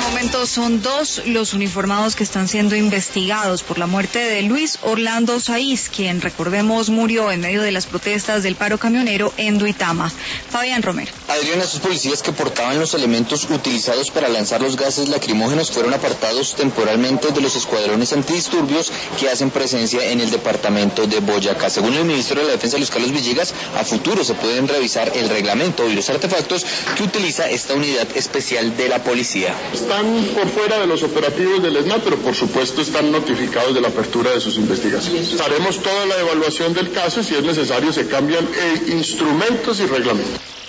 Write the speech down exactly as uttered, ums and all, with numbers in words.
momento son dos los uniformados que están siendo investigados por la muerte de Luis Orlando Saiz, quien, recordemos, murió en medio de las protestas del paro camionero en Duitama. Fabián Romero. Adriana, esos policías que portaban los elementos utilizados para lanzar los gases lacrimógenos fueron apartados temporalmente de los escuadrones antidisturbios que hacen presencia en el departamento de Boyacá. Según el ministro de la Defensa, Luis Carlos Villegas, a futuro se pueden revisar el reglamento y los artefactos que utiliza esta unidad especial de la policía. Están por fuera de los operativos del ESMAD, pero por supuesto están notificados de la apertura de sus investigaciones. Haremos toda la evaluación del caso y si es necesario se cambian eh, instrumentos y reglamentos.